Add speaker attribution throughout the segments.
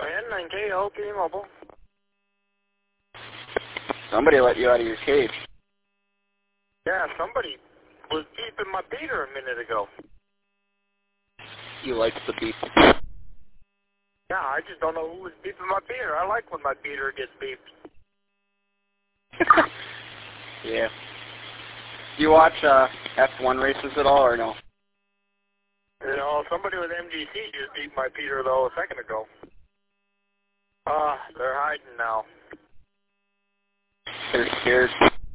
Speaker 1: N9KO, Mobile.
Speaker 2: Somebody let you out of your cage.
Speaker 1: Yeah, somebody was beeping my beater a minute ago.
Speaker 2: You like the beep.
Speaker 1: Yeah, I just don't know who was beeping my beater. I like when my beater gets beeped.
Speaker 2: Yeah. You watch F1 races at all, or no?
Speaker 1: You know, somebody with MGC just beeped my beater, though, a second ago. They're hiding now.
Speaker 2: They're scared.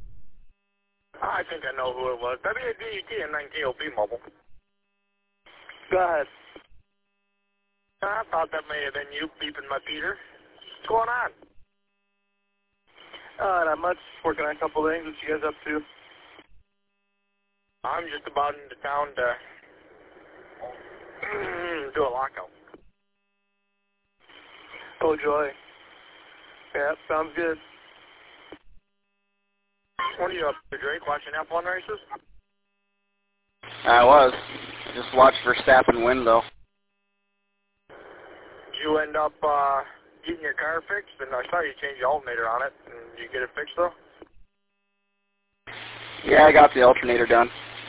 Speaker 1: I think I know who it was. WDET and 9KOP Mobile.
Speaker 3: Go ahead.
Speaker 1: I thought that may have been you beeping my beater. What's going on?
Speaker 3: Not much. Working on a couple things. What you guys up to?
Speaker 1: I'm just about into town to do a lockout.
Speaker 3: Oh, joy. Yeah, sounds good.
Speaker 1: What are you up to, Drake? Watching F1 races?
Speaker 2: I was. I just watched Verstappen win, though.
Speaker 1: Did you end up getting your car fixed? And I saw you change the alternator on it. And did you get it fixed, though?
Speaker 2: Yeah, I got the alternator done.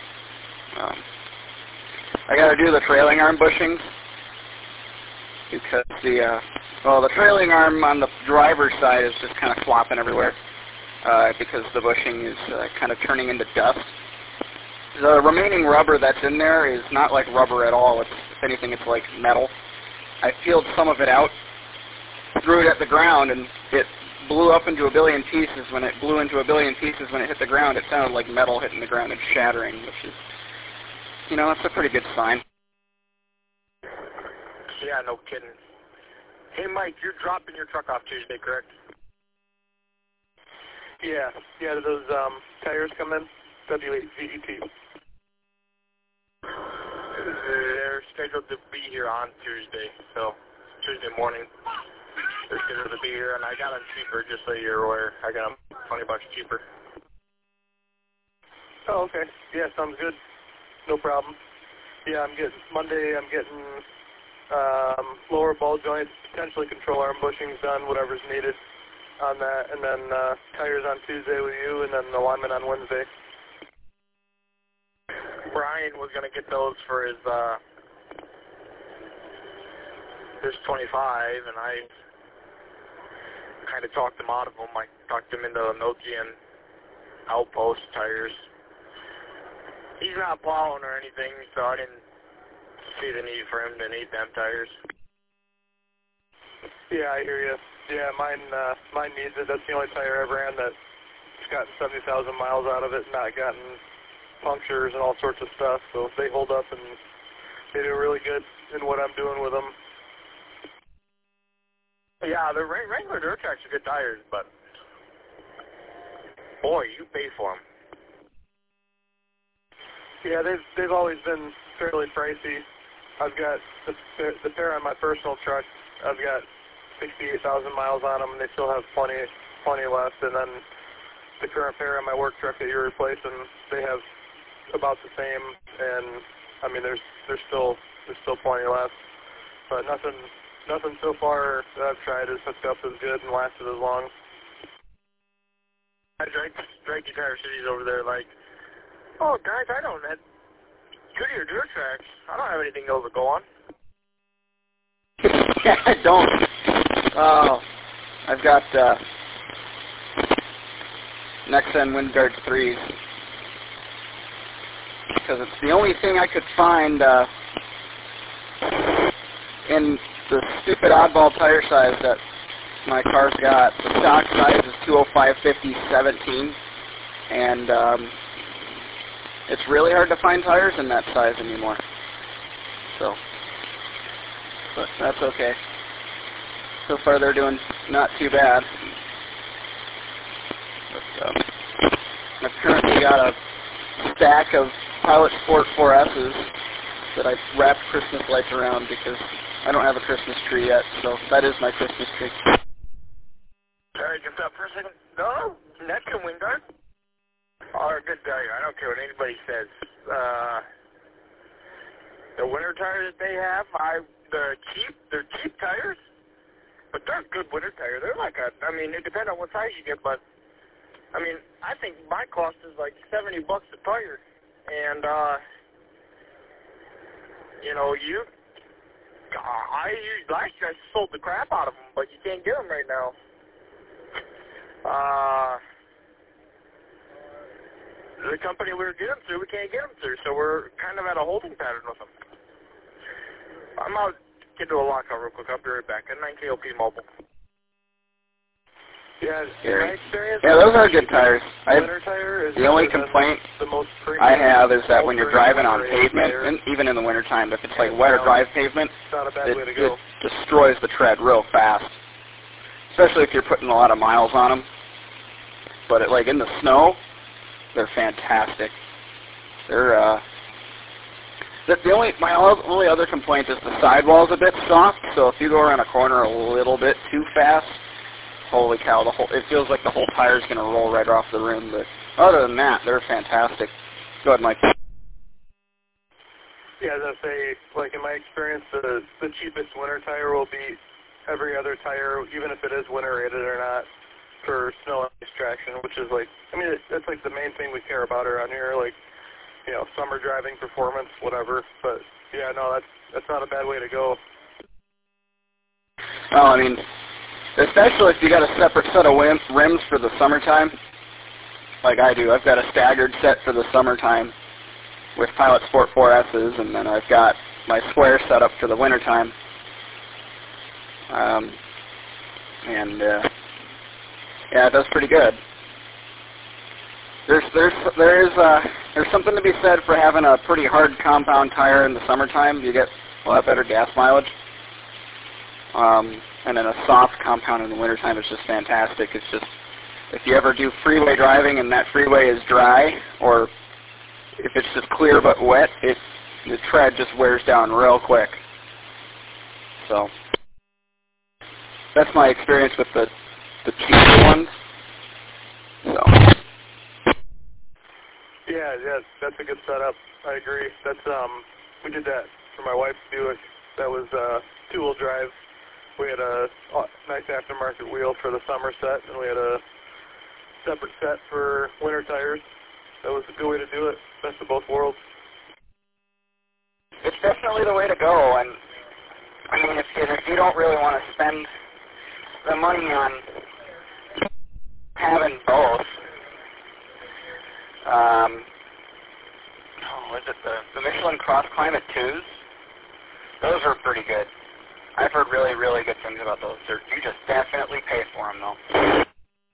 Speaker 2: I got to do the trailing arm bushings because the trailing arm on the driver's side is just kind of flopping everywhere because the bushing is kind of turning into dust. The remaining rubber that's in there is not like rubber at all. If anything, it's like metal. I peeled some of it out, threw it at the ground, and it blew up into a billion pieces. When it blew into a billion pieces when it hit the ground, it sounded like metal hitting the ground and shattering, which is, you know, that's a pretty good sign.
Speaker 1: Yeah, no kidding. Hey, Mike, you're dropping your truck off Tuesday, correct?
Speaker 3: Yeah. Yeah, did those tires come in? W8VET.
Speaker 1: They're scheduled to be here on Tuesday, so Tuesday morning. They're scheduled to be here, and I got them cheaper, just so you're aware. I got them $20 cheaper.
Speaker 3: Oh, okay. Yeah, sounds good. No problem. Yeah, Monday I'm getting lower ball joints, potentially control arm bushings done, whatever's needed on that, and then tires on Tuesday with you, and then alignment on Wednesday.
Speaker 1: Brian was going to get those for his 25, and I kind of talked him out of them. I talked him into the Nokian Outpost tires. He's not plowing or anything, so I didn't see the need for him to need them tires.
Speaker 3: Yeah, I hear you. Yeah, mine needs it. That's the only tire I ever ran that's gotten 70,000 miles out of it and not gotten punctures and all sorts of stuff. So they hold up and they do really good in what I'm doing with them.
Speaker 1: Yeah, the Wrangler Durtracks are good tires, but boy, you pay for them.
Speaker 3: Yeah, they've always been fairly pricey. I've got the pair on my personal truck. I've got 68,000 miles on them, and they still have plenty left. And then the current pair on my work truck that you're replacing, they have about the same. And I mean, there's still plenty left, but nothing so far that I've tried has hooked up as good and lasted as long.
Speaker 1: I drank Tire Cities over there like, oh, guys, I don't have Goodyear Durtracks. I don't have anything else to go on.
Speaker 2: Yeah, I don't. Oh, I've got Nexen WindGuard 3s because it's the only thing I could find in the stupid oddball tire size that my car's got. The stock size is 205/50/17, and it's really hard to find tires in that size anymore. So, but that's okay. So far they're doing not too bad. But, I've currently got a stack of Pilot Sport 4S's that I've wrapped Christmas lights around because I don't have a Christmas tree yet, so that is my Christmas tree.
Speaker 1: Sorry, just up for a second. No, Nexen WindGuard. Oh, they're good tires. I don't care what anybody says. The winter tires that they have, they're cheap tires. they're a good winter tire. They're like a, I mean, it depends on what size you get, but I mean, I think my cost is like $70 a tire, and you know, last year I sold the crap out of them, but you can't get them right now. The company we were getting them through, we can't get them through, so we're kind of at a holding pattern with them. I'm out to do a lockout real quick. I'll be right back. At 9KOP Mobile.
Speaker 3: Yeah, my experience.
Speaker 2: Yeah, those are good tires.
Speaker 3: Winter tire is
Speaker 2: the only complaint I have is that when you're driving on pavement, and even in the wintertime, if it's like wet or dry pavement, it destroys the tread real fast. Especially if you're putting a lot of miles on them. But like in the snow, they're fantastic. They're my only other complaint is the sidewall's a bit soft. So if you go around a corner a little bit too fast, holy cow! It feels like the whole tire's gonna roll right off the rim. But other than that, they're fantastic. Go ahead, Mike.
Speaker 3: Yeah, I was gonna say, like in my experience, the cheapest winter tire will be every other tire, even if it is winter rated or not, for snow and ice traction, which is like, I mean, that's like the main thing we care about around here, like, you know, summer driving performance, whatever. But yeah, no, that's not a bad way to go.
Speaker 2: Well, I mean, especially if you got a separate set of rims for the summertime, like I do. I've got a staggered set for the summertime with Pilot Sport 4S's, and then I've got my square set up for the wintertime. Yeah, it does pretty good. There's something to be said for having a pretty hard compound tire in the summertime. You get a lot better gas mileage. And then a soft compound in the wintertime is just fantastic. It's just, if you ever do freeway driving and that freeway is dry, or if it's just clear but wet, the tread just wears down real quick. So that's my experience with the cheaper ones. So.
Speaker 3: Yeah, that's a good setup. I agree. That's we did that for my wife's Buick. That was two-wheel drive. We had a nice aftermarket wheel for the summer set, and we had a separate set for winter tires. That was a good way to do it. Best of both worlds.
Speaker 2: It's definitely the way to go, and I mean, if you don't really want to spend the money on having both, was it the Michelin Cross Climate 2s? Those are pretty good. I've heard really, really good things about those. You just definitely pay for them, though.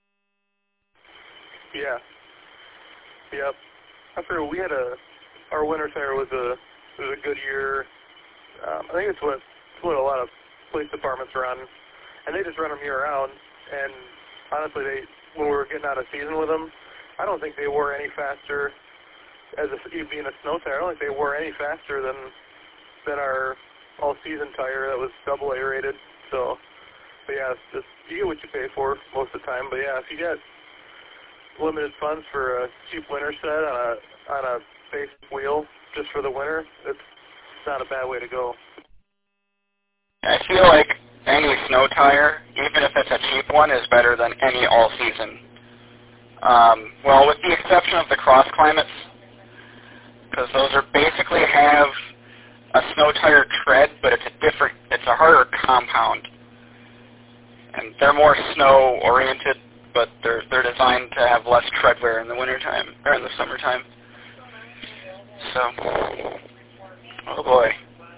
Speaker 3: Yeah. Yep. I forget, we had our winter tire was a Goodyear. I think it's what a lot of police departments run, and they just run them year round. And honestly, when we were getting out of season with them, I don't think they wore any faster. Being a snow tire, I don't think they wore any faster than our all-season tire that was AA rated. So, but yeah, it's just, you get what you pay for most of the time. But yeah, if you get limited funds for a cheap winter set on a base wheel just for the winter, it's not a bad way to go.
Speaker 2: I feel like any snow tire, even if it's a cheap one, is better than any all-season. Well, with the exception of the Cross Climates, because those are basically have a snow tire tread, but it's a harder compound, and they're more snow oriented, but they're designed to have less tread wear in the wintertime or in the summertime. So, oh boy.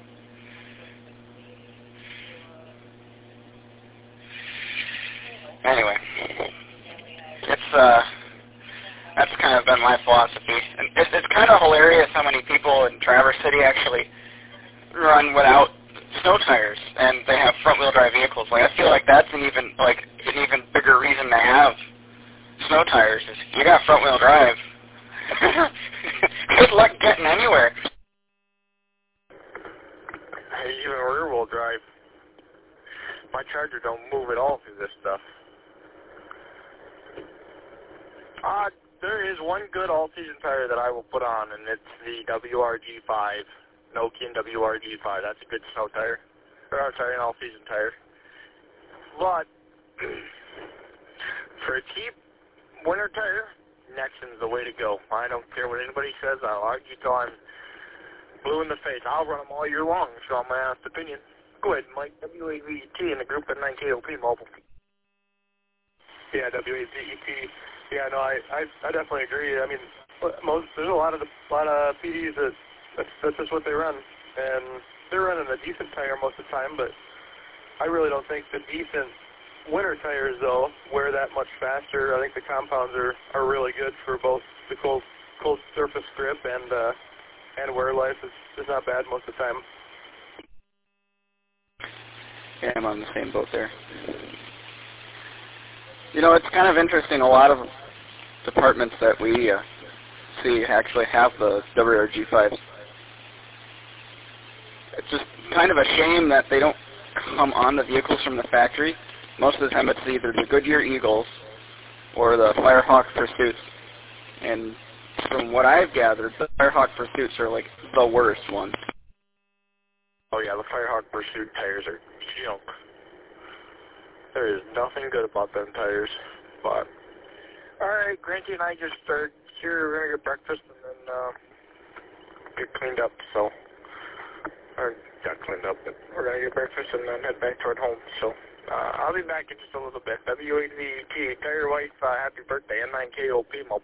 Speaker 2: Anyway, that's kind of been my philosophy. And it's kind of hilarious how many people in Traverse City actually run without snow tires, and they have front-wheel drive vehicles. Like, I feel like that's an even bigger reason to have snow tires is you got front-wheel drive. Good luck getting anywhere.
Speaker 1: Even rear-wheel drive. My Charger don't move at all through this stuff. There is one good all-season tire that I will put on, and it's the WRG5, Nokian WRG5. That's a good snow tire. Or, sorry, an all-season tire. But for a cheap winter tire, Nexen's the way to go. I don't care what anybody says. I'll argue till I'm blue in the face. I'll run them all year long, so I'm my honest opinion. Go ahead, Mike. WAVET in the group at 9KOP Mobile.
Speaker 3: Yeah, WAVET. Yeah, no, I definitely agree. I mean, there's a lot of PDs that's just what they run, and they're running a decent tire most of the time. But I really don't think the decent winter tires though wear that much faster. I think the compounds are really good for both the cold surface grip and wear life. It's not bad most of the time.
Speaker 2: Yeah, I'm on the same boat there. You know, it's kind of interesting. A lot of departments that we see actually have the WRG5s. It's just kind of a shame that they don't come on the vehicles from the factory. Most of the time it's either the Goodyear Eagles or the Firehawk Pursuits. And from what I've gathered, the Firehawk Pursuits are like the worst ones.
Speaker 1: Oh yeah, the Firehawk Pursuit tires are junk. There is nothing good about them tires. But alright, Granty and I just started here. We're gonna get breakfast and then get cleaned up. So, or got cleaned up, but we're gonna get breakfast and then head back toward home. So I'll be back in just a little bit. WAVET, tell your wife happy birthday, N9KOP Mobile.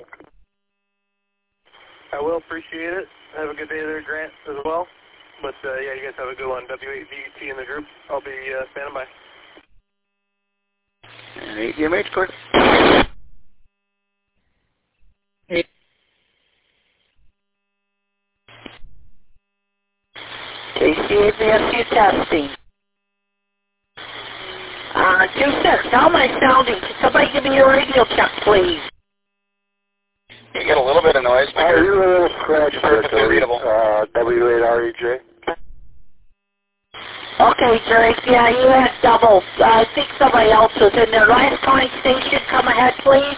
Speaker 3: I will appreciate it. Have a good day there, Grant, as well. But yeah, you guys have a good one. WAVET in the group. I'll be standing by.
Speaker 2: Alright, GMH course.
Speaker 4: KCAVSU testing. 2-6, how am I sounding? Can somebody give me a radio check, please?
Speaker 2: You get a little bit of noise, but
Speaker 5: you're a little scratchy.
Speaker 2: perfectly readable.
Speaker 5: W8REJ.
Speaker 4: Okay, Drake, yeah, you had double. I think somebody else was in there. Last calling station, come ahead, please.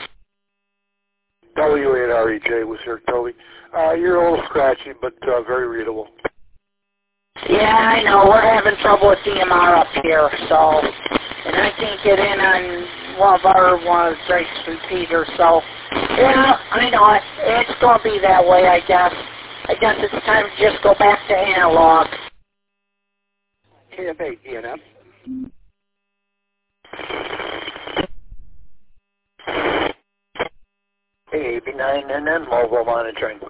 Speaker 5: W8REJ was here, Toby. You're a little scratchy, but very readable.
Speaker 4: Yeah, I know. We're having trouble with DMR up here, so... And I can't get in on one of Drake's repeaters, so... Yeah, I know it. It's going to be that way, I guess. I guess it's time to just go back to analog.
Speaker 2: KF8, ENF.
Speaker 5: Hey, AB9NN, mobile monitoring.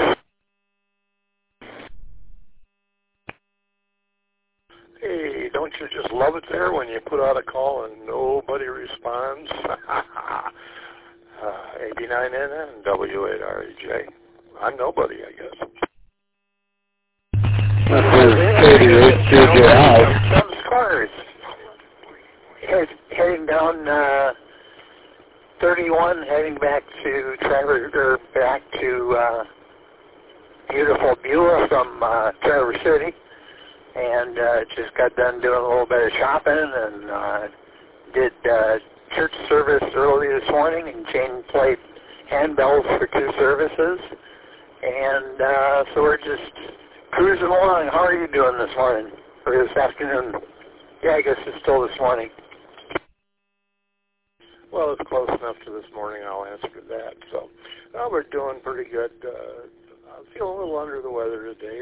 Speaker 5: Hey, don't you just love it there when you put out a call and nobody responds? AB9NN, W8REJ. I'm nobody, I guess. Some cars heading down 31, heading back to beautiful Beulah from Traverse City, and just got done doing a little bit of shopping and did church service early this morning and chain plate handbells for 2 services, and so we're just cruising along. How are you doing this morning, or this afternoon? Yeah, I guess it's still this morning. Well, it's close enough to this morning, I'll answer that. So, we're doing pretty good. I feel a little under the weather today.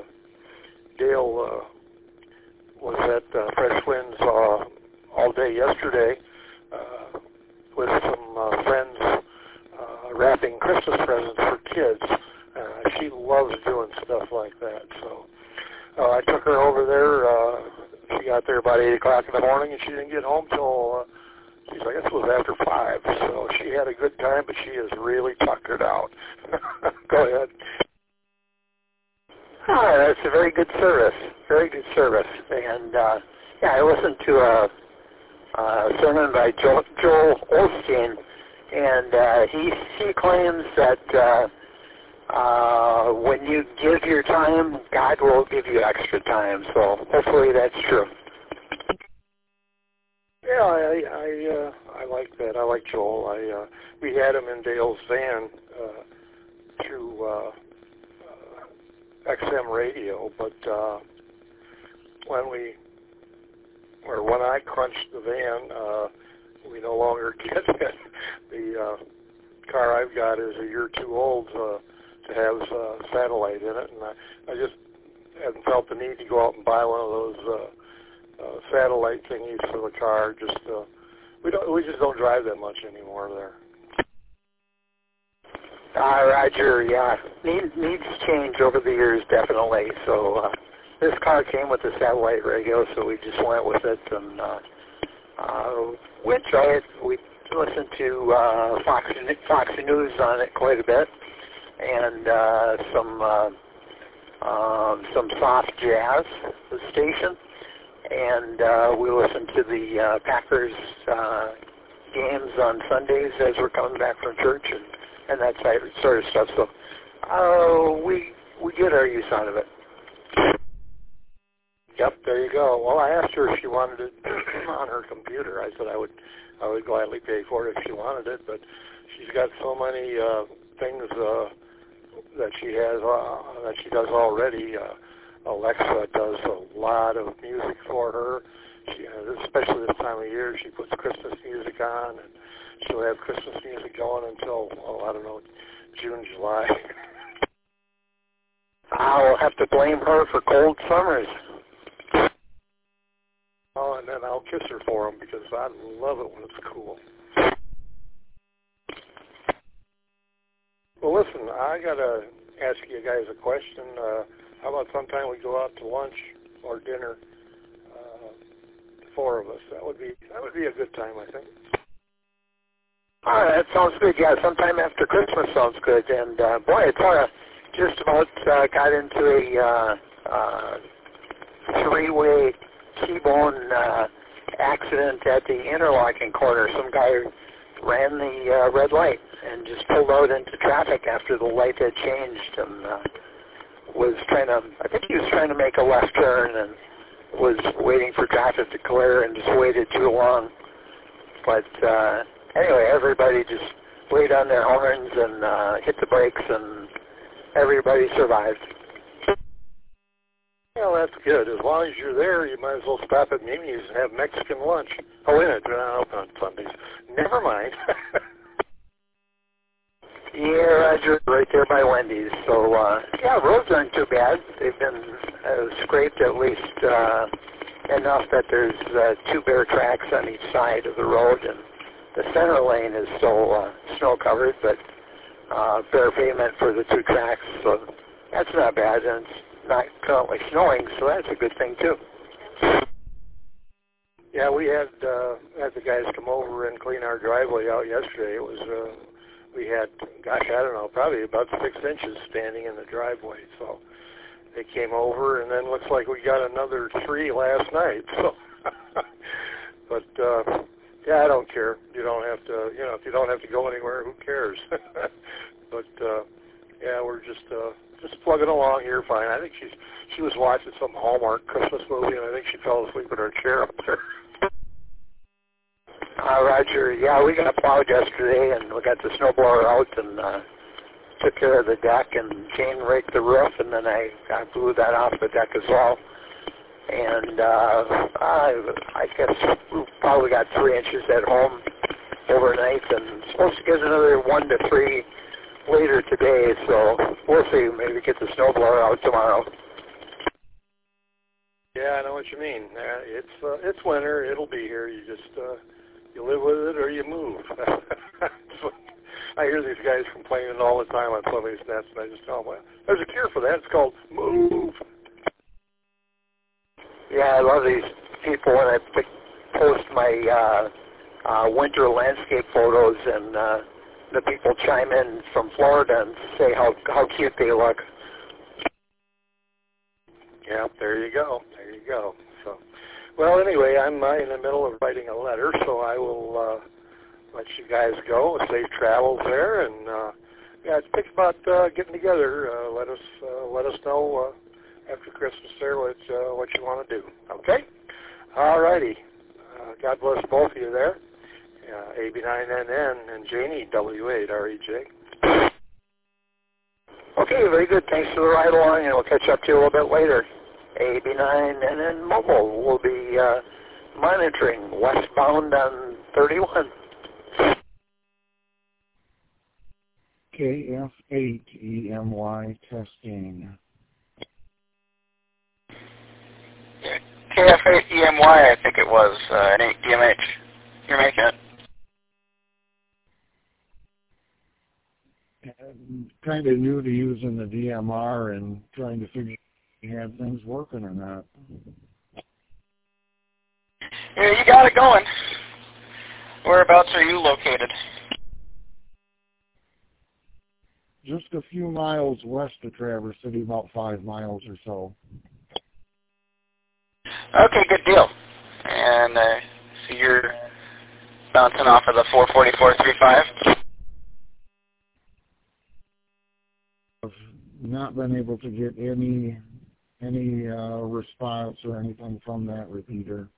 Speaker 5: Dale was at Fresh Winds all day yesterday with some friends wrapping Christmas presents for kids. She loves doing stuff like that. So I took her over there. She got there about 8 o'clock in the morning, and she didn't get home till, I guess it was after 5. So she had a good time, but she is really tuckered out. Go ahead. That's a very good service. Very good service. And, yeah, I listened to a sermon by Joel Osteen, and he claims that when you give your time, God will give you extra time. So hopefully that's true. Yeah, I like that. I like Joel. We had him in Dale's van through XM radio, but when we or when I crunch the van, we no longer get it. The car I've got is a year too old to have satellite in it, and I just haven't felt the need to go out and buy one of those satellite thingies for the car. Just we just don't drive that much anymore there.
Speaker 6: Roger, yeah, needs change over the years, definitely. So this car came with a satellite radio, so we just went with it, and we enjoy it. We listen to Fox News on it quite a bit, and some soft jazz, the station, and we listen to the Packers games on Sundays as we're coming back from church, and that sort of stuff. So we get our use out of it.
Speaker 5: Yep, there you go. Well, I asked her if she wanted it on her computer. I said I would gladly pay for it if she wanted it, but she's got so many things that she has that she does already. Alexa does a lot of music for her. She, especially this time of year, she puts Christmas music on, and she'll have Christmas music going until, I don't know, June, July.
Speaker 6: I'll have to blame her for cold summers.
Speaker 5: Oh, and then I'll kiss her for them because I love it when it's cool. Well, listen, I got to ask you guys a question. How about sometime we go out to lunch or dinner, the four of us? That would be a good time, I think.
Speaker 6: All right, that sounds good. Yeah, sometime after Christmas sounds good. And, boy, it's just about got into a three-way T-bone accident at the interlocking corner. Some guy ran the red light and just pulled out into traffic after the light had changed, and I think he was trying to make a left turn and was waiting for traffic to clear and just waited too long. But anyway, everybody just laid on their horns and hit the brakes, and everybody survived.
Speaker 5: Well, that's good. As long as you're there, you might as well stop at Mimi's and have Mexican lunch. Oh, wait a minute, they're not open on Sundays. Never mind.
Speaker 6: Yeah, Roger, right there by Wendy's. So, yeah, roads aren't too bad. They've been scraped at least enough that there's two bare tracks on each side of the road, and the center lane is still snow-covered, but bare pavement for the two tracks. So that's not bad, and it's not currently snowing, so that's a good thing, too.
Speaker 5: Yeah, we had the guys come over and clean our driveway out yesterday. It was... we had, gosh, I don't know, probably about 6 inches standing in the driveway. So they came over, and then looks like we got another 3 last night. So, but yeah, I don't care. You don't have to, if you don't have to go anywhere, who cares? But yeah, we're just plugging along here fine. I think she was watching some Hallmark Christmas movie, and I think she fell asleep in her chair up there.
Speaker 6: Roger, yeah, we got plowed yesterday, and we got the snowblower out and took care of the deck and chain raked the roof, and then I blew that off the deck as well. And I guess we probably got 3 inches at home overnight, and supposed to get another 1 to 3 later today, so we'll see. Maybe get the snowblower out tomorrow.
Speaker 5: Yeah, I know what you mean. It's winter. It'll be here. You just you live with it or you move. I hear these guys complaining all the time on somebody's nest, and I just tell them, well, there's a cure for that. It's called move.
Speaker 6: Yeah, I love these people when I post my winter landscape photos, and the people chime in from Florida and say how cute they look.
Speaker 5: Yeah, there you go. There you go. So, well, anyway, I'm in the middle of writing a letter, so I will let you guys go. Safe travels there, and yeah, think about getting together. Let us know after Christmas there what you want to do. Okay. All righty. God bless both of you there. AB9NN and Janie W8REJ.
Speaker 6: Okay, very good. Thanks for the ride along, and we'll catch up to you a little bit later. AB9NN Mobile will be monitoring westbound on 31.
Speaker 7: KF8EMY testing.
Speaker 2: KF8EMY, I think it was, an 8 DMH. You're making it?
Speaker 7: Kind of new to using the DMR and trying to figure out if you had things working or not.
Speaker 2: Yeah, you got it going. Whereabouts are you located?
Speaker 7: Just a few miles west of Traverse City, about 5 miles or so.
Speaker 2: Okay, good deal. And so you're bouncing off of the 444.35?
Speaker 7: I've not been able to get any response or anything from that repeater.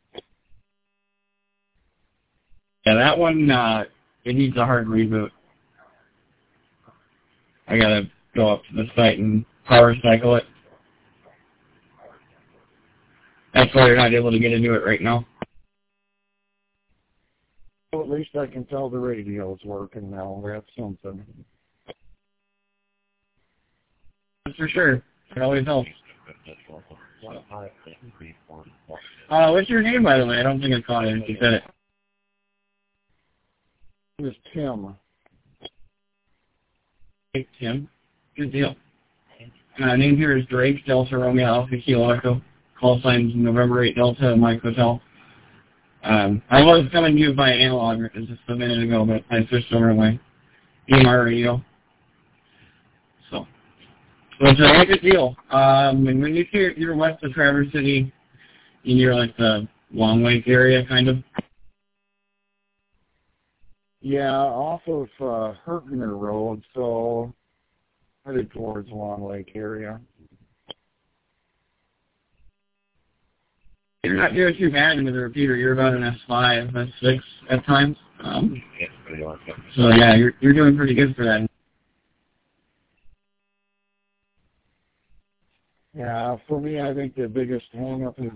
Speaker 8: Yeah, that one, it needs a hard reboot. I gotta go up to the site and power cycle it. That's why you're not able to get into it right now.
Speaker 7: Well, at least I can tell the radio's working now. That's something.
Speaker 8: That's for sure. It always helps. What's your name, by the way? I don't think I caught it if you said it.
Speaker 7: It was Tim.
Speaker 8: Hey, Tim. Good deal. Name here is Drake, Delta Romeo Alpha Kilo Echo. Call signs November 8 Delta, Mike Hotel. I was coming to you by analog just a minute ago, but I switched over to my EMR radio. So, it's a good deal. And when you see you're west of Traverse City, you're like the Long Lake area, kind of.
Speaker 7: Yeah, off of Hertner Road, so headed towards Long Lake area.
Speaker 8: You're not doing too bad into the repeater. You're about an S5, S6 at times. So yeah, you're doing pretty good for that.
Speaker 7: Yeah, for me, I think the biggest hang-up is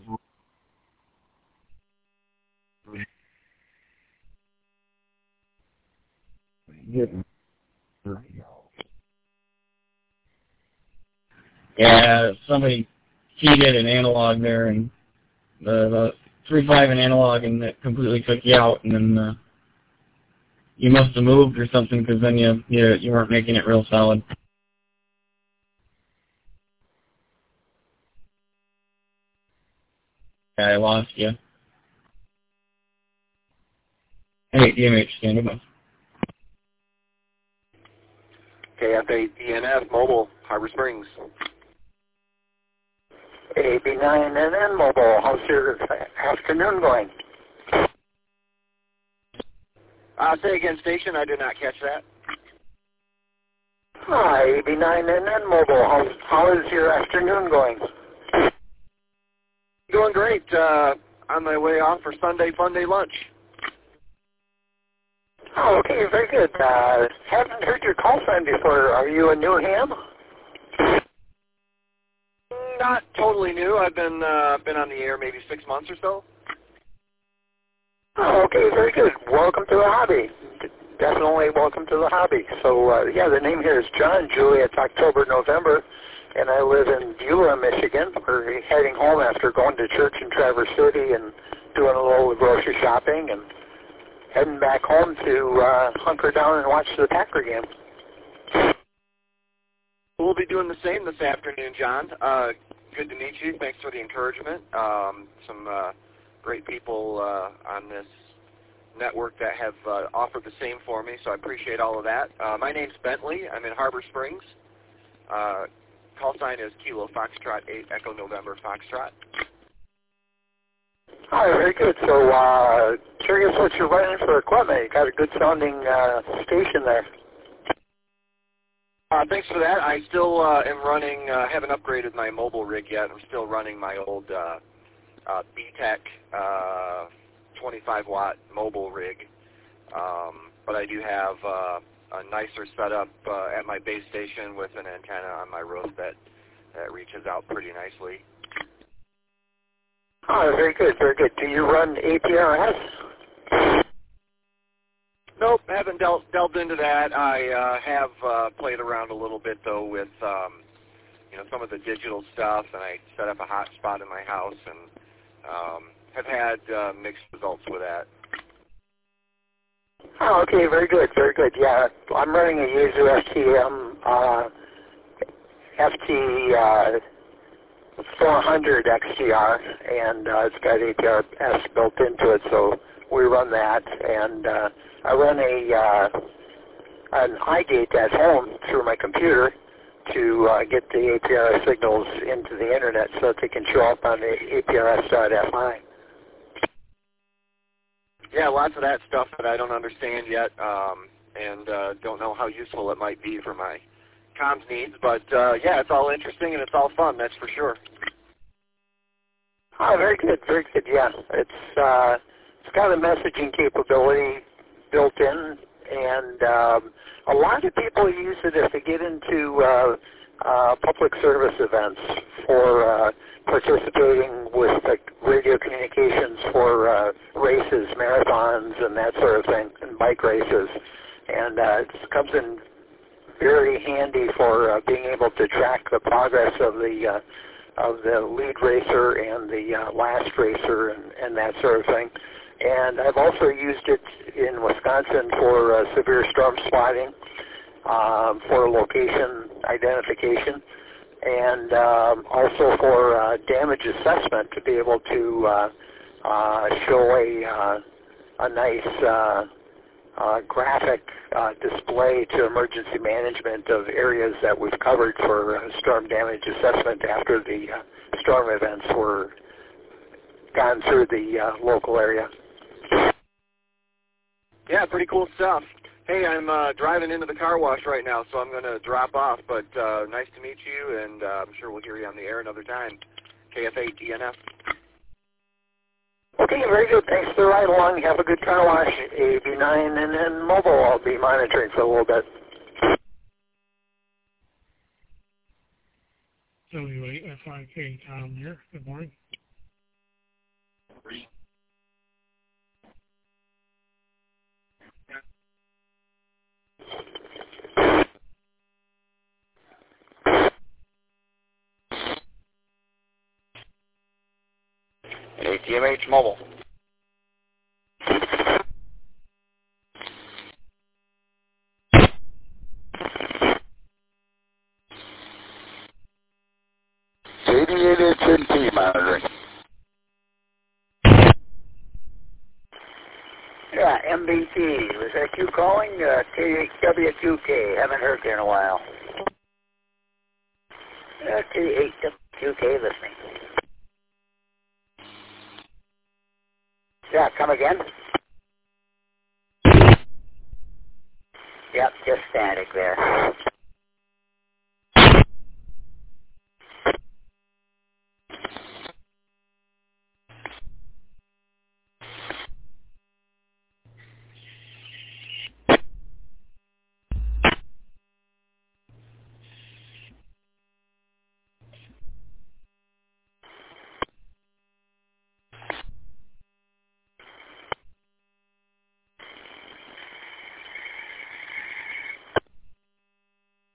Speaker 7: getting.
Speaker 8: Yeah, somebody cheated an analog there, and the 3.5 in analog, and it completely took you out, and then you must have moved or something, because then you weren't making it real solid. Yeah, I lost you. Hey, DMH, standing by.
Speaker 9: KF8ENF Mobile, Harbor Springs.
Speaker 6: AB9NN Mobile, how's your afternoon going?
Speaker 9: Say again, station, I did not catch that.
Speaker 6: Hi, AB9NN Mobile, how is your afternoon going?
Speaker 9: Doing great. On my way off for Sunday Fun Day lunch.
Speaker 6: Oh, okay, very good. Haven't heard your call sign before. Are you a new ham?
Speaker 9: Not totally new. I've been on the air maybe 6 months or so.
Speaker 6: Oh, okay, very good. Welcome to the hobby. Definitely welcome to the hobby. So, yeah, the name here is John. Juliet's October, November, and I live in Beulah, Michigan. We're heading home after going to church in Traverse City and doing a little grocery shopping and heading back home to hunker down and watch the Packer game.
Speaker 9: We'll be doing the same this afternoon, John. Good to meet you. Thanks for the encouragement. Some great people on this network that have offered the same for me, so I appreciate all of that. My name's Bentley. I'm in Harbor Springs. Call sign is Kilo Foxtrot 8 Echo November Foxtrot.
Speaker 6: All right, very good. So, curious what you're running for equipment. You got a good sounding station there.
Speaker 9: Thanks for that. I still am running, haven't upgraded my mobile rig yet. I'm still running my old BTEC 25-watt mobile rig. But I do have a nicer setup at my base station with an antenna on my roof that reaches out pretty nicely.
Speaker 6: Oh, very good, very good. Do you run APRS?
Speaker 9: Nope, haven't delved into that. I have played around a little bit though with some of the digital stuff, and I set up a hotspot in my house, and have had mixed results with that.
Speaker 6: Oh, okay, very good, very good. Yeah, I'm running a Yaesu FTM FT 400 XTR, and it's got APRS built into it, so we run that. And I run an iGate at home through my computer to get the APRS signals into the internet so that they can show up on the APRS.FI.
Speaker 9: Yeah, lots of that stuff that I don't understand yet, and don't know how useful it might be for my comms needs. But yeah, it's all interesting and it's all fun, that's for sure.
Speaker 6: Oh, very good, very good. Yeah, it's got a messaging capability built in, and a lot of people use it if they get into public service events for participating with radio communications for races, marathons, and that sort of thing, and bike races. And it comes in very handy for being able to track the progress of the lead racer and the last racer and that sort of thing. And I've also used it in Wisconsin for severe storm spotting, for location identification, and also for damage assessment to be able to show a nice graphic display to emergency management of areas that we've covered for storm damage assessment after the storm events were gone through the local area.
Speaker 9: Yeah, pretty cool stuff. Hey, I'm driving into the car wash right now, so I'm going to drop off, but nice to meet you, and I'm sure we'll hear you on the air another time. KFA DNF.
Speaker 6: Okay, very good. Thanks for the ride along. Have a good car wash. AB9 and then mobile I'll be monitoring for a little bit.
Speaker 10: WAFIK, Tom here. Good morning.
Speaker 2: ATMH Mobile. Radiated HNT monitoring.
Speaker 11: Yeah, MBT. Was that you calling? T8WQK. Haven't heard you in a while. T8WQK listening. Yeah, come again? Yep, just static there.